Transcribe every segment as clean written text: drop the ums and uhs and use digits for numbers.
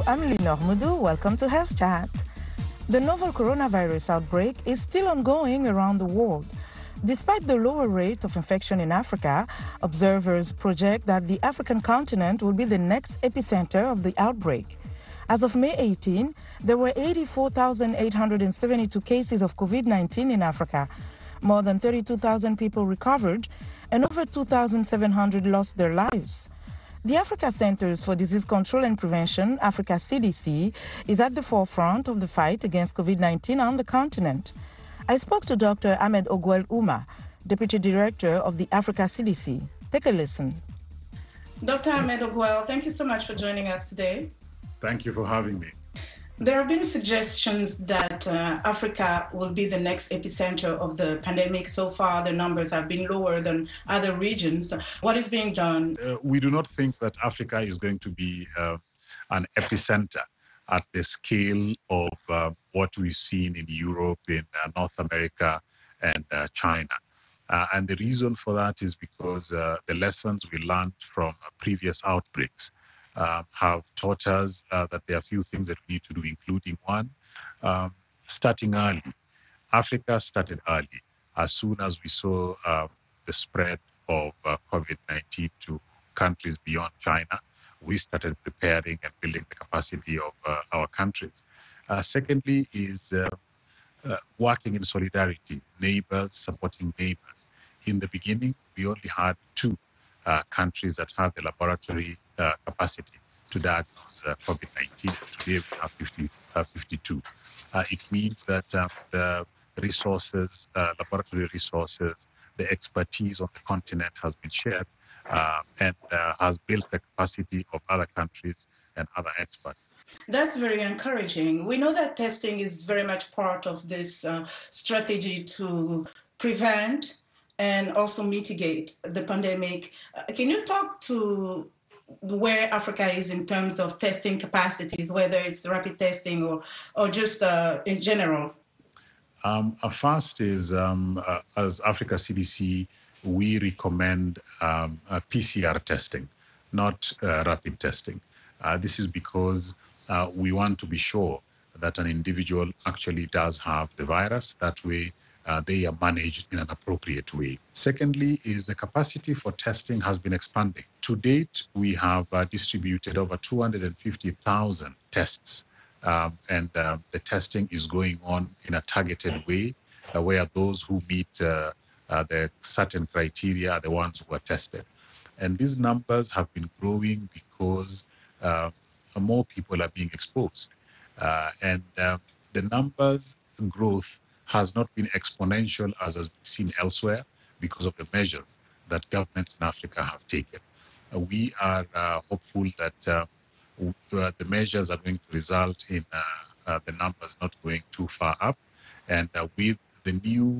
I'm Linor Moudou. Welcome to Health Chat. The novel coronavirus outbreak is still ongoing around the world. Despite the lower rate of infection in Africa, observers project that the African continent will be the next epicenter of the outbreak. As of May 18, there were 84,872 cases of COVID-19 in Africa. More than 32,000 people recovered, and over 2,700 lost their lives. The Africa Centers for Disease Control and Prevention, Africa CDC, is at the forefront of the fight against COVID-19 on the continent. I spoke to Dr. Ahmed Ogwel Ouma, Deputy Director of the Africa CDC. Take a listen. Dr. Ahmed Ogwel, thank you so much for joining us today. Thank you for having me. There have been suggestions that Africa will be the next epicenter of the pandemic. So far, the numbers have been lower than other regions. What is being done? We do not think that Africa is going to be an epicenter at the scale of what we've seen in Europe, in North America, and China. And the reason for that is because the lessons we learned from previous outbreaks have taught us that there are a few things that we need to do, including one, starting early. Africa started early. As soon as we saw the spread of COVID-19 to countries beyond China, we started preparing and building the capacity of our countries. Secondly is working in solidarity, neighbors supporting neighbors. In the beginning, we only had two countries that have the laboratory capacity to diagnose COVID-19. Today we have 52. It means that the resources, laboratory resources, the expertise on the continent has been shared and has built the capacity of other countries and other experts. That's very encouraging. We know that testing is very much part of this strategy to prevent and also mitigate the pandemic. Can you talk to where Africa is in terms of testing capacities, whether it's rapid testing or just in general? First is, as Africa CDC, we recommend PCR testing, not rapid testing. This is because we want to be sure that an individual actually does have the virus. That way, they are managed in an appropriate way. Secondly is the capacity for testing has been expanding. To date, we have distributed over 250,000 tests, and the testing is going on in a targeted way, where those who meet the certain criteria are the ones who are tested. And these numbers have been growing because more people are being exposed. And the numbers growth has not been exponential as has been seen elsewhere because of the measures that governments in Africa have taken. We are hopeful that the measures are going to result in the numbers not going too far up. And with the new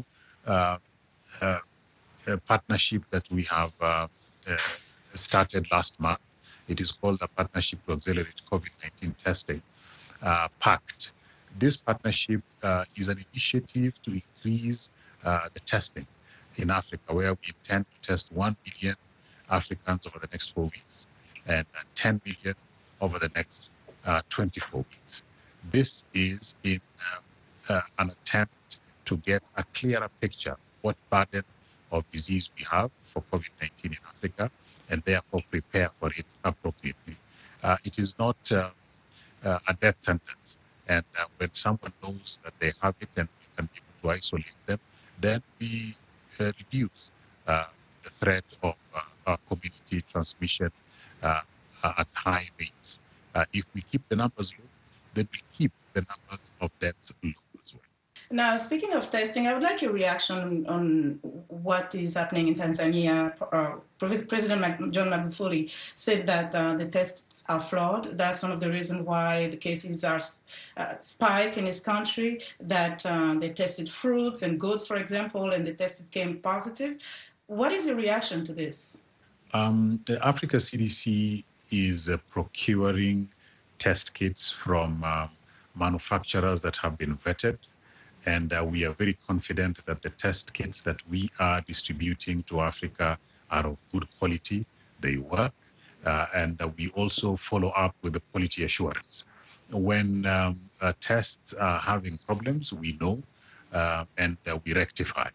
partnership that we have started last month, it is called the Partnership to Accelerate COVID-19 Testing, PACT. This partnership is an initiative to increase the testing in Africa, where we intend to test 1 million Africans over the next 4 weeks and 10 million over the next 24 weeks. This is in an attempt to get a clearer picture of what burden of disease we have for COVID-19 in Africa and therefore prepare for it appropriately. It is not a death sentence. And when someone knows that they have it and we can be able to isolate them, then we reduce the threat of community transmission at high rates. If we keep the numbers low, then we keep the numbers of deaths low as well. Now, speaking of testing, I would like your reaction on what is happening in Tanzania. President John Magufuli said that the tests are flawed. That's one of the reasons why the cases are spike in his country, that they tested fruits and goods, for example, and the tests came positive. What is your reaction to this? The Africa CDC is procuring test kits from manufacturers that have been vetted. And we are very confident that the test kits that we are distributing to Africa are of good quality. They work. And we also follow up with the quality assurance. when tests are having problems, we know and we rectify.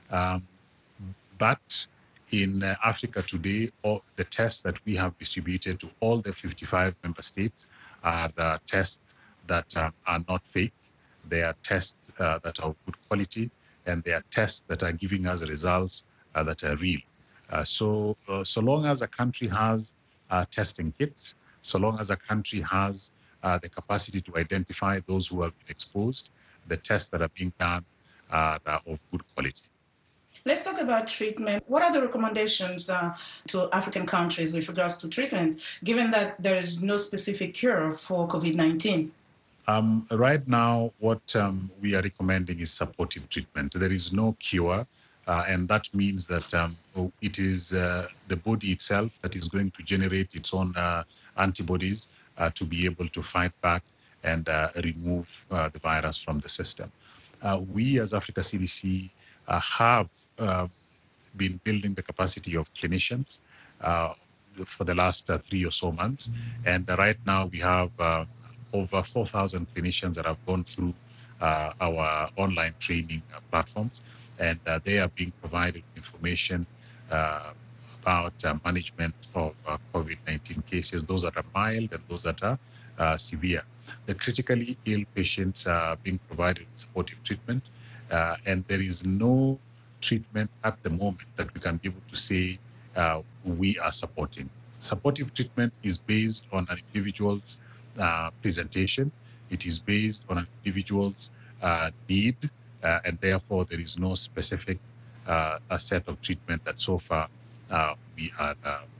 But in Africa today, all the tests that we have distributed to all the 55 member states are tests that are not fake. They are tests that are of good quality, and they are tests that are giving us results that are real. So long as a country has testing kits, so long as a country has the capacity to identify those who have been exposed, the tests that are being done are of good quality. Let's talk about treatment. What are the recommendations to African countries with regards to treatment, given that there is no specific cure for COVID-19? Right now, what we are recommending is supportive treatment. There is no cure, and that means that it is the body itself that is going to generate its own antibodies to be able to fight back and remove the virus from the system. We as Africa CDC have been building the capacity of clinicians for the last 3 or so months. And right now we have over 4,000 clinicians that have gone through our online training platforms. And they are being provided information about management of COVID-19 cases, those that are mild and those that are severe. The critically ill patients are being provided supportive treatment. And there is no treatment at the moment that we can be able to say we are supporting. Supportive treatment is based on an individual's presentation. It is based on an individual's need, and therefore there is no specific a set of treatment that so far we are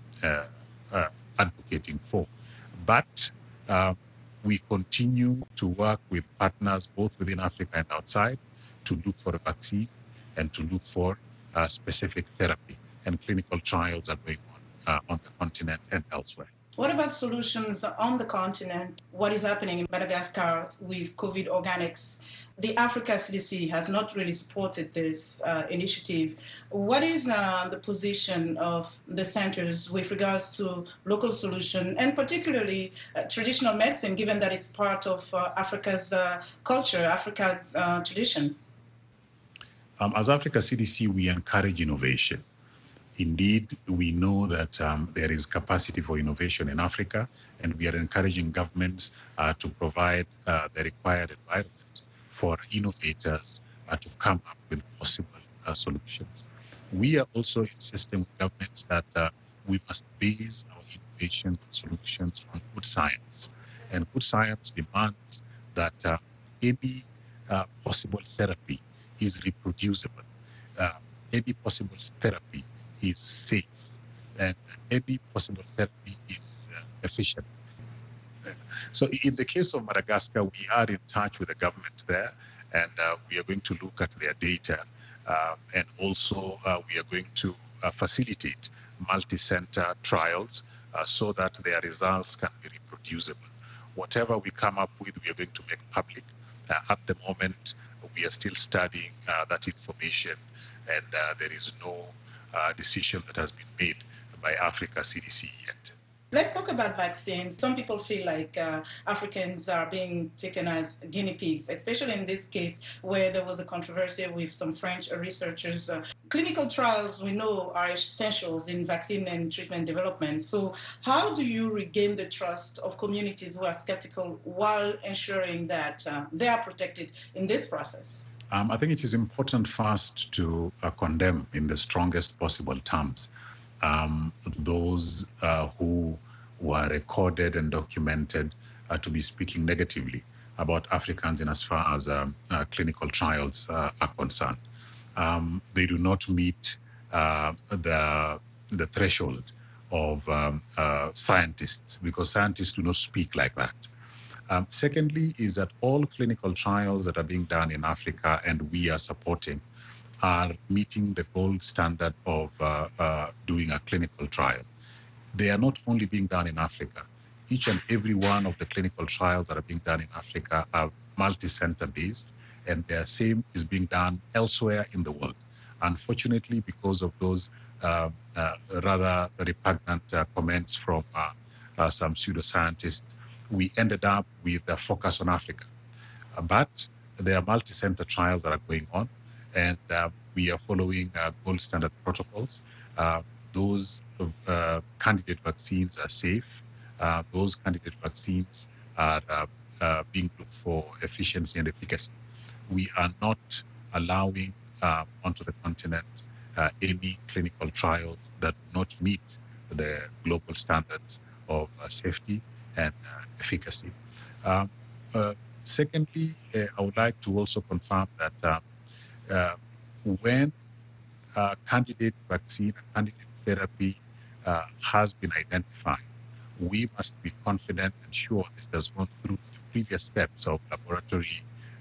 advocating for. But we continue to work with partners both within Africa and outside to look for a vaccine and to look for specific therapy. And clinical trials are going on the continent and elsewhere. What about solutions on the continent? What is happening in Madagascar with COVID organics? The Africa CDC has not really supported this initiative. What is the position of the centers with regards to local solution and particularly traditional medicine, given that it's part of Africa's culture, Africa's tradition? As Africa CDC, we encourage innovation. Indeed, we know that there is capacity for innovation in Africa, and we are encouraging governments to provide the required environment for innovators to come up with possible solutions. We are also insisting with governments that we must base our innovation solutions on good science. And good science demands that any possible therapy is reproducible. Any possible therapy is safe, and any possible therapy is efficient. So in the case of Madagascar, we are in touch with the government there, and we are going to look at their data, and also we are going to facilitate multi-center trials so that their results can be reproducible. Whatever we come up with, we are going to make public. At the moment, we are still studying that information, and there is no decision that has been made by Africa CDC yet. Let's talk about vaccines. Some people feel like Africans are being taken as guinea pigs, especially in this case where there was a controversy with some French researchers. Clinical trials, we know, are essentials in vaccine and treatment development. So how do you regain the trust of communities who are skeptical while ensuring that they are protected in this process? I think it is important first to condemn in the strongest possible terms those who were recorded and documented to be speaking negatively about Africans in as far as clinical trials are concerned. They do not meet the threshold of scientists, because scientists do not speak like that. Secondly, is that all clinical trials that are being done in Africa and we are supporting are meeting the gold standard of doing a clinical trial. They are not only being done in Africa. Each and every one of the clinical trials that are being done in Africa are multi-center based, and the same is being done elsewhere in the world. Unfortunately, because of those rather repugnant comments from some pseudoscientists, we ended up with a focus on Africa. But there are multi-center trials that are going on, and we are following gold standard protocols. Those candidate vaccines are safe. Those candidate vaccines are being looked for efficiency and efficacy. We are not allowing onto the continent any clinical trials that do not meet the global standards of safety and efficacy. Secondly, I would like to also confirm that when candidate vaccine and candidate therapy has been identified, we must be confident and sure that it has gone through the previous steps of laboratory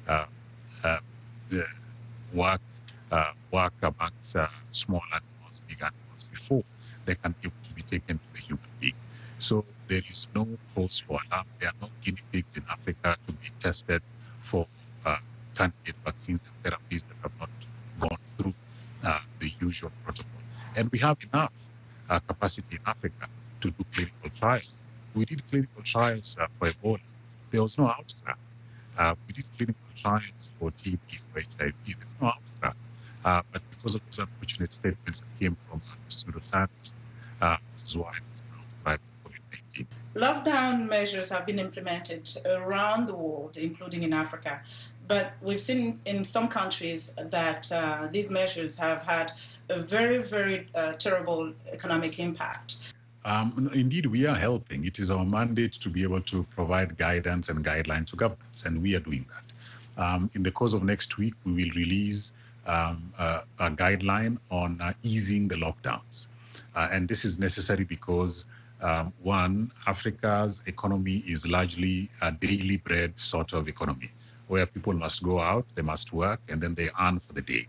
work amongst small animals, big animals, before they can be able to be taken to the human being. So there is no cause for alarm. There are no guinea pigs in Africa to be tested for candidate vaccines and therapies that have not gone through the usual protocol. And we have enough capacity in Africa to do clinical trials. We did clinical trials for Ebola. There was no outcome. We did clinical trials for TB, for HIV. There's no outcome. But because of those unfortunate statements that came from pseudoscientists, this is why there's an outcry for COVID-19. Lockdown measures have been implemented around the world, including in Africa. But we've seen in some countries that these measures have had a very, very terrible economic impact. Indeed, we are helping. It is our mandate to be able to provide guidance and guidelines to governments, and we are doing that. In the course of next week, we will release a guideline on easing the lockdowns. And this is necessary because, one, Africa's economy is largely a daily bread sort of economy, where people must go out, they must work, and then they earn for the day.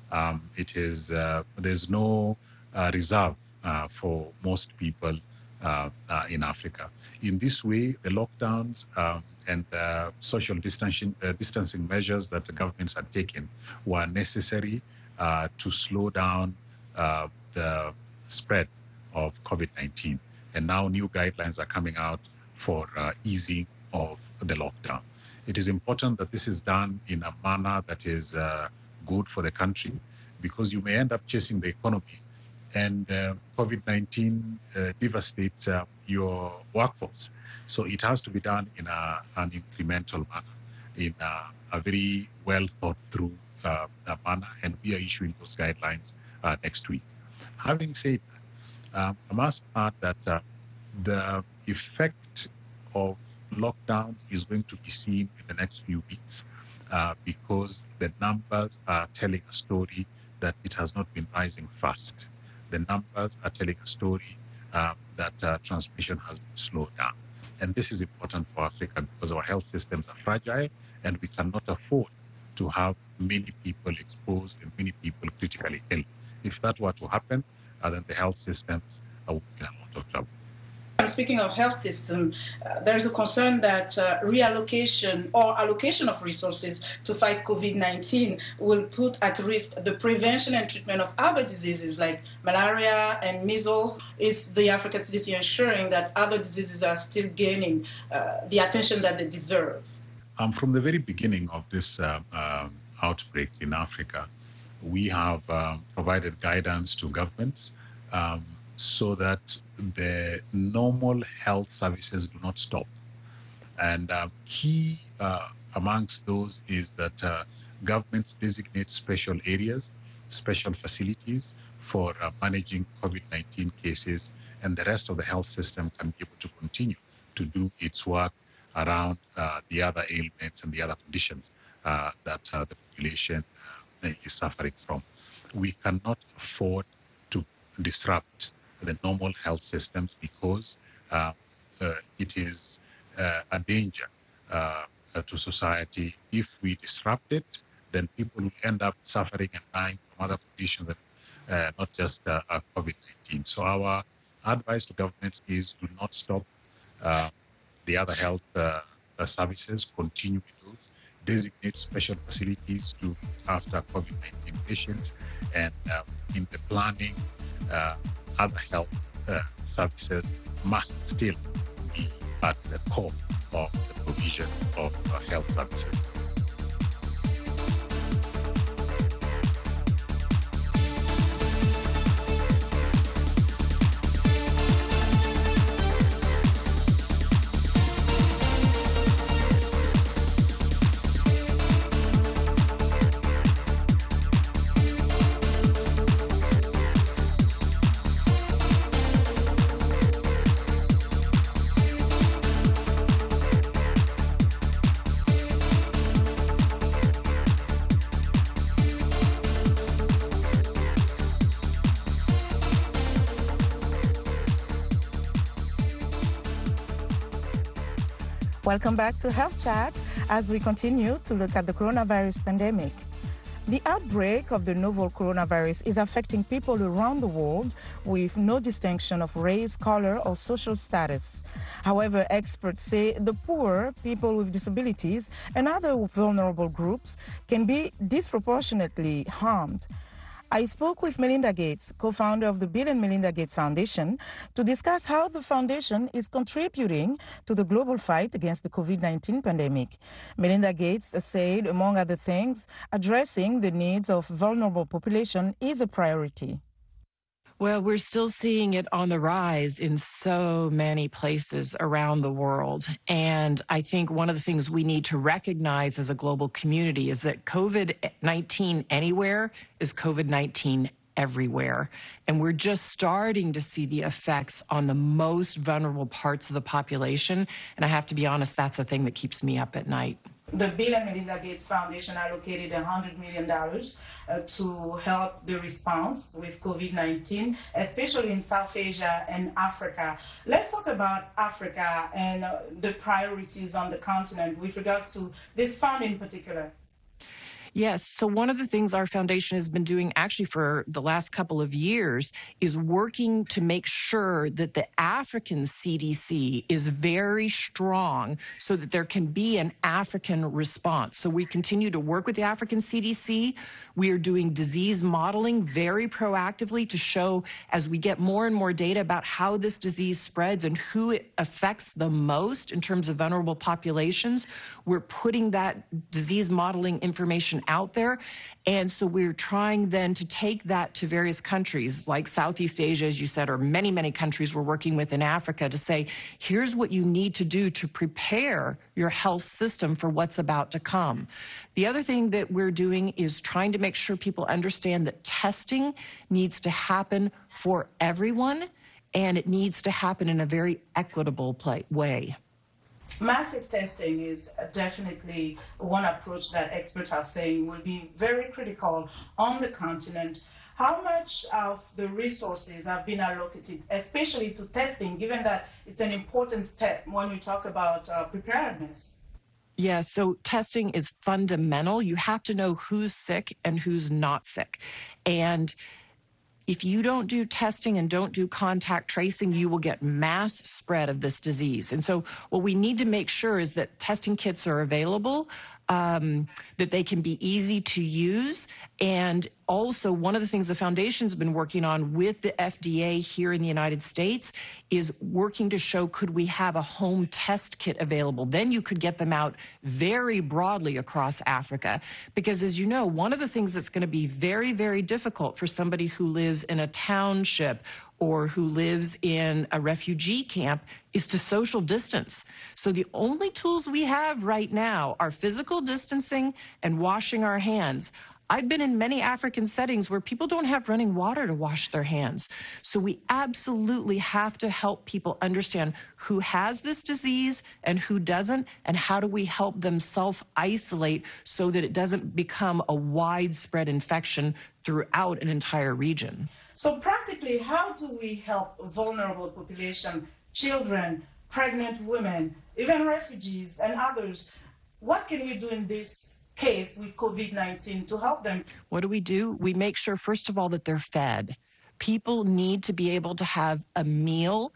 There's no reserve for most people in Africa. In this way, the lockdowns and social distancing measures that the governments had taken were necessary to slow down the spread of COVID-19. And now new guidelines are coming out for easing of the lockdown. It is important that this is done in a manner that is good for the country, because you may end up chasing the economy and COVID-19 devastates your workforce. So it has to be done in an incremental manner, in a very well thought through manner, and we are issuing those guidelines next week. Having said that, I must add that the effect of lockdowns is going to be seen in the next few weeks because the numbers are telling a story that it has not been rising fast. The numbers are telling a story that transmission has been slowed down. And this is important for Africa because our health systems are fragile and we cannot afford to have many people exposed and many people critically ill. If that were to happen, then the health systems would be in a lot of trouble. Speaking of health system, there is a concern that reallocation or allocation of resources to fight COVID-19 will put at risk the prevention and treatment of other diseases like malaria and measles. Is the Africa CDC ensuring that other diseases are still gaining the attention that they deserve? From the very beginning of this outbreak in Africa, we have provided guidance to governments so that the normal health services do not stop. And key amongst those is that governments designate special areas, special facilities for managing COVID-19 cases, and the rest of the health system can be able to continue to do its work around the other ailments and the other conditions that the population is suffering from. We cannot afford to disrupt the normal health systems because it is a danger to society. If we disrupt it, then people will end up suffering and dying from other conditions, not just COVID-19. So our advice to governments is do not stop the other health services, continue with those, designate special facilities to after COVID-19 patients, and in the planning, other health services must still be at the core of the provision of health services. Welcome back to Health Chat as we continue to look at the coronavirus pandemic. The outbreak of the novel coronavirus is affecting people around the world with no distinction of race, color, or social status. However, experts say the poor, people with disabilities, and other vulnerable groups can be disproportionately harmed. I spoke with Melinda Gates, co-founder of the Bill and Melinda Gates Foundation, to discuss how the foundation is contributing to the global fight against the COVID-19 pandemic. Melinda Gates said, among other things, addressing the needs of vulnerable population is a priority. Well, we're still seeing it on the rise in so many places around the world. And I think one of the things we need to recognize as a global community is that COVID-19 anywhere is COVID-19 everywhere. And we're just starting to see the effects on the most vulnerable parts of the population. And I have to be honest, that's the thing that keeps me up at night. The Bill and Melinda Gates Foundation allocated $100 million to help the response with COVID-19, especially in South Asia and Africa. Let's talk about Africa and the priorities on the continent with regards to this fund in particular. Yes. So one of the things our foundation has been doing actually for the last couple of years is working to make sure that the African CDC is very strong so that there can be an African response. So we continue to work with the African CDC. We are doing disease modeling very proactively to show as we get more and more data about how this disease spreads and who it affects the most in terms of vulnerable populations. We're putting that disease modeling information out there. And so we're trying then to take that to various countries like Southeast Asia, as you said, or many, many countries we're working with in Africa to say, here's what you need to do to prepare your health system for what's about to come. The other thing that we're doing is trying to make sure people understand that testing needs to happen for everyone, and it needs to happen in a very equitable way. Massive testing is definitely one approach that experts are saying will be very critical on the continent. How much of the resources have been allocated, especially to testing, given that it's an important step when we talk about preparedness? Yeah, so testing is fundamental. You have to know who's sick and who's not sick. And if you don't do testing and don't do contact tracing, you will get mass spread of this disease. And so what we need to make sure is that testing kits are available, that they can be easy to use. And also one of the things the foundation's been working on with the FDA here in the United States is working to show, could we have a home test kit available? Then you could get them out very broadly across Africa. Because as you know, one of the things that's going to be very, very difficult for somebody who lives in a township or who lives in a refugee camp is to social distance. So the only tools we have right now are physical distancing and washing our hands. I've been in many African settings where people don't have running water to wash their hands. So we absolutely have to help people understand who has this disease and who doesn't, and how do we help them self-isolate so that it doesn't become a widespread infection throughout an entire region. So practically, how do we help vulnerable population, children, pregnant women, even refugees and others? What can we do in this case with COVID-19 to help them? What do? We make sure, first of all, that they're fed. People need to be able to have a meal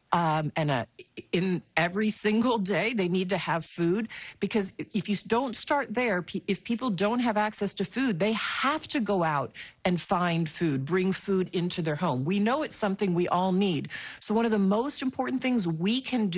in every single day. They need to have food, because if you don't start there, if people don't have access to food, they have to go out and find food, bring food into their home. We know it's something we all need. So one of the most important things we can do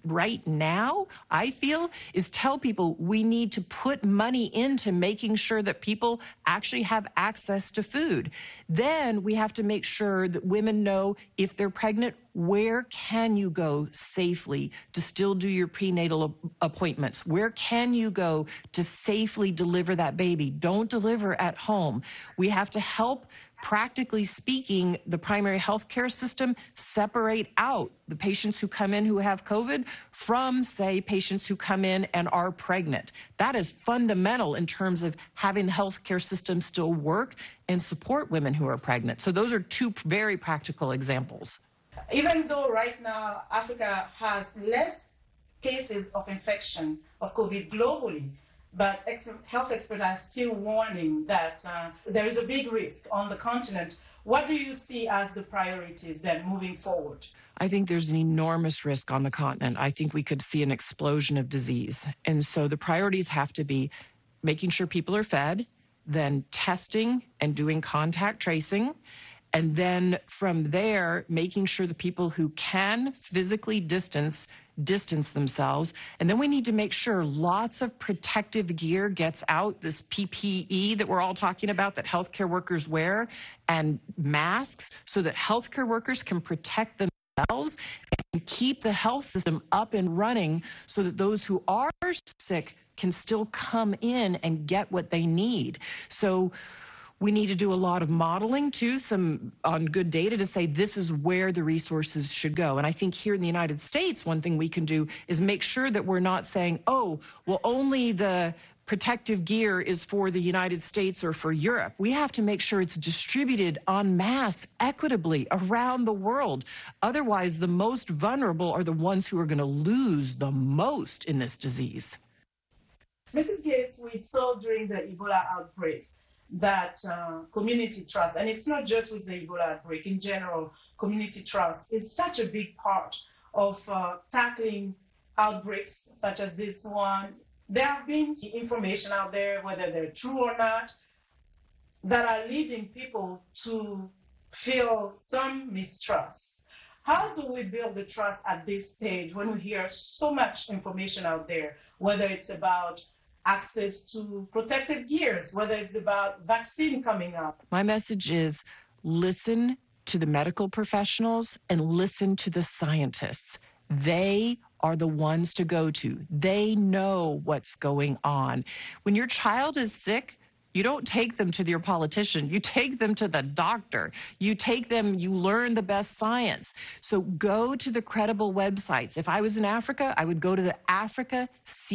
right now, I feel, is tell people we need to put money into making sure that people actually have access to food. Then we have to make sure that women know if they're pregnant, where can you go safely to still do your prenatal appointments? Where can you go to safely deliver that baby? Don't deliver at home. We have to help, practically speaking, the primary health care system separate out the patients who come in who have COVID from, say, patients who come in and are pregnant. That is fundamental in terms of having the health care system still work and support women who are pregnant. So those are two very practical examples. Even though right now Africa has less cases of infection of COVID globally, but health experts are still warning that there is a big risk on the continent. What do you see as the priorities then moving forward? I think there's an enormous risk on the continent. I think we could see an explosion of disease. And so the priorities have to be making sure people are fed, then testing and doing contact tracing, and then from there, making sure the people who can physically distance themselves. And then we need to make sure lots of protective gear gets out, this PPE that we're all talking about that healthcare workers wear, and masks, so that healthcare workers can protect themselves and keep the health system up and running so that those who are sick can still come in and get what they need. So we need to do a lot of modeling, too, on good data to say this is where the resources should go. And I think here in the United States, one thing we can do is make sure that we're not saying, oh, well, only the protective gear is for the United States or for Europe. We have to make sure it's distributed en masse, equitably around the world. Otherwise, the most vulnerable are the ones who are going to lose the most in this disease. Mrs. Gates, we saw during the Ebola outbreak that community trust, and it's not just with the Ebola outbreak, in general, community trust is such a big part of tackling outbreaks such as this one. There have been information out there, whether they're true or not, that are leading people to feel some mistrust. How do we build the trust at this stage when we hear so much information out there, whether it's about access to protective gears, whether it's about vaccine coming up? My message is listen to the medical professionals and listen to the scientists. They are the ones to go to. They know what's going on. When your child is sick, you don't take them to your politician. You take them to the doctor. You take them, you learn the best science. So go to the credible websites. If I was in Africa, I would go to the Africa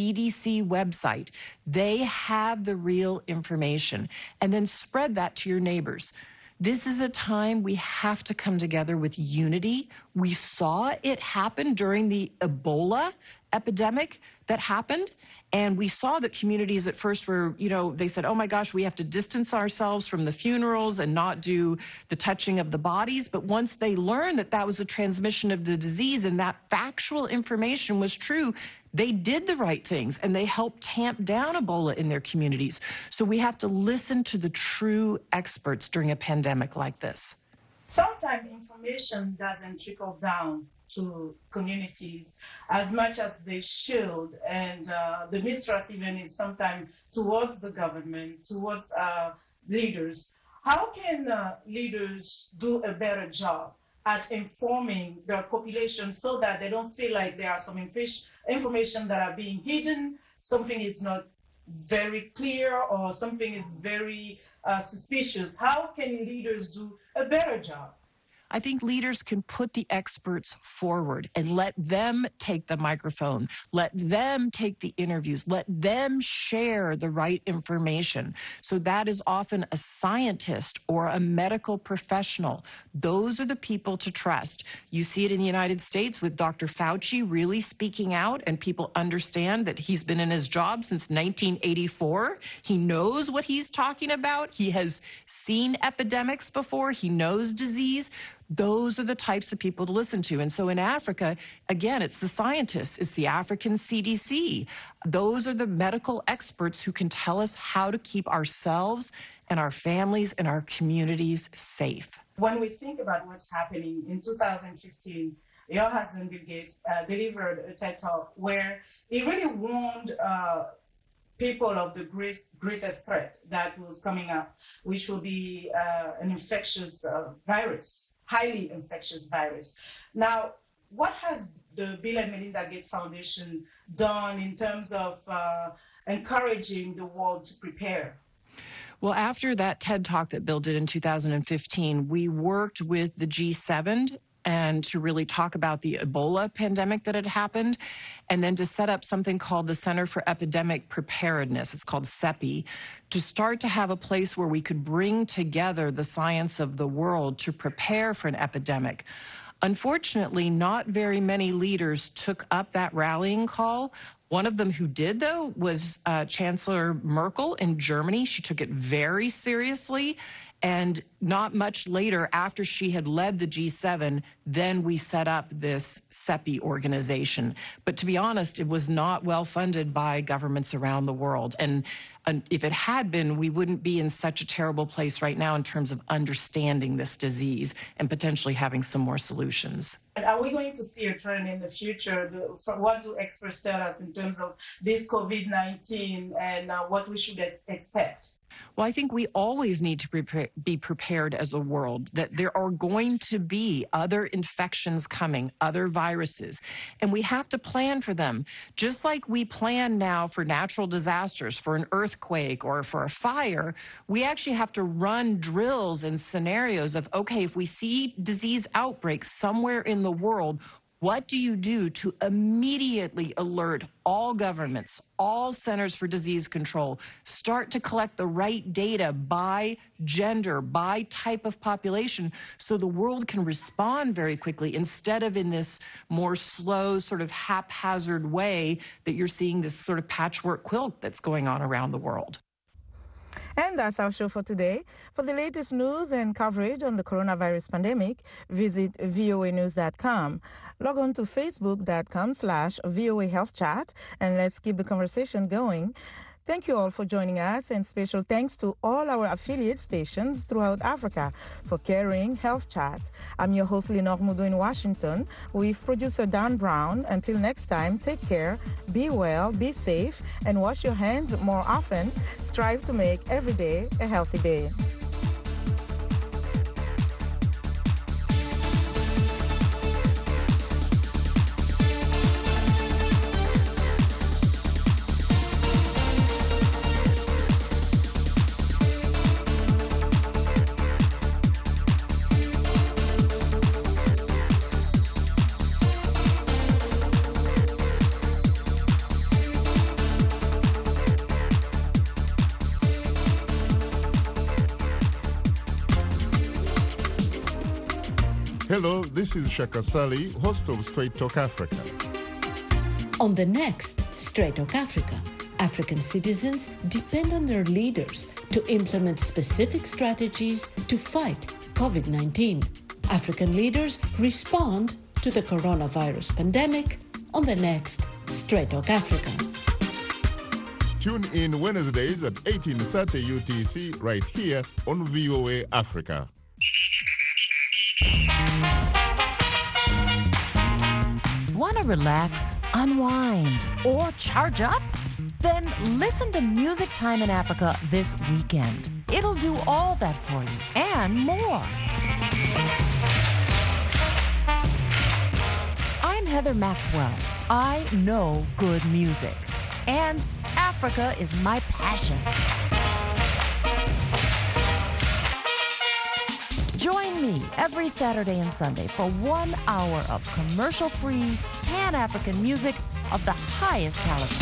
CDC website. They have the real information. And then spread that to your neighbors. This is a time we have to come together with unity. We saw it happen during the Ebola epidemic that happened. And we saw that communities at first were, they said, oh my gosh, we have to distance ourselves from the funerals and not do the touching of the bodies. But once they learned that that was a transmission of the disease and that factual information was true, they did the right things and they helped tamp down Ebola in their communities. So we have to listen to the true experts during a pandemic like this. Sometimes information doesn't trickle down to communities as much as they should, and the mistrust even is sometimes towards the government, towards leaders. How can leaders do a better job at informing their population so that they don't feel like there are some information that are being hidden, something is not very clear, or something is very suspicious? How can leaders do a better job? I think leaders can put the experts forward and let them take the microphone, let them take the interviews, let them share the right information. So that is often a scientist or a medical professional. Those are the people to trust. You see it in the United States with Dr. Fauci really speaking out, and people understand that he's been in his job since 1984. He knows what he's talking about. He has seen epidemics before. He knows disease. Those are the types of people to listen to. And so in Africa, again, it's the scientists, it's the African CDC. Those are the medical experts who can tell us how to keep ourselves and our families and our communities safe. When we think about what's happening in 2015, your husband, Bill Gates, delivered a TED Talk where he really warned people of the greatest threat that was coming up, which will be an infectious virus, highly infectious virus. Now, what has the Bill and Melinda Gates Foundation done in terms of encouraging the world to prepare? Well, after that TED Talk that Bill did in 2015, we worked with the G7 and to really talk about the Ebola pandemic that had happened, and then to set up something called the Center for Epidemic Preparedness. It's called CEPI, to start to have a place where we could bring together the science of the world to prepare for an epidemic. Unfortunately, not very many leaders took up that rallying call. One of them who did, though, was Chancellor Merkel in Germany. She took it very seriously. And not much later, after she had led the G7, then we set up this CEPI organization. But to be honest, it was not well funded by governments around the world. And if it had been, we wouldn't be in such a terrible place right now in terms of understanding this disease and potentially having some more solutions. Are we going to see a trend in the future? What do experts tell us in terms of this COVID-19 and what we should expect? Well, I think we always need to be prepared as a world, that there are going to be other infections coming, other viruses, and we have to plan for them. Just like we plan now for natural disasters, for an earthquake or for a fire, we actually have to run drills and scenarios of, okay, if we see disease outbreaks somewhere in the world, what do you do to immediately alert all governments, all centers for disease control, start to collect the right data by gender, by type of population, so the world can respond very quickly instead of in this more slow, sort of haphazard way that you're seeing this sort of patchwork quilt that's going on around the world. And that's our show for today. For the latest news and coverage on the coronavirus pandemic, visit voanews.com. Log on to facebook.com/VOA Health Chat, and let's keep the conversation going. Thank you all for joining us, and special thanks to all our affiliate stations throughout Africa for carrying Health Chat. I'm your host, Lenore Mudo in Washington, with producer Dan Brown. Until next time, take care, be well, be safe, and wash your hands more often. Strive to make every day a healthy day. Hello, this is Shaka Sali, host of Straight Talk Africa. On the next Straight Talk Africa, African citizens depend on their leaders to implement specific strategies to fight COVID-19. African leaders respond to the coronavirus pandemic on the next Straight Talk Africa. Tune in Wednesdays at 18:30 UTC right here on VOA Africa. Want to relax, unwind, or charge up? Then listen to Music Time in Africa this weekend. It'll do all that for you and more. I'm Heather Maxwell. I know good music, and Africa is my passion. Join me every Saturday and Sunday for 1 hour of commercial-free, Pan-African music of the highest caliber.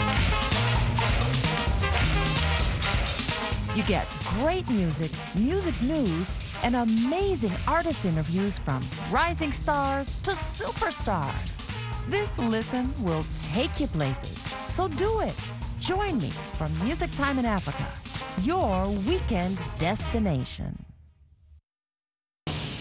You get great music, music news, and amazing artist interviews from rising stars to superstars. This listen will take you places, so do it. Join me for Music Time in Africa, your weekend destination.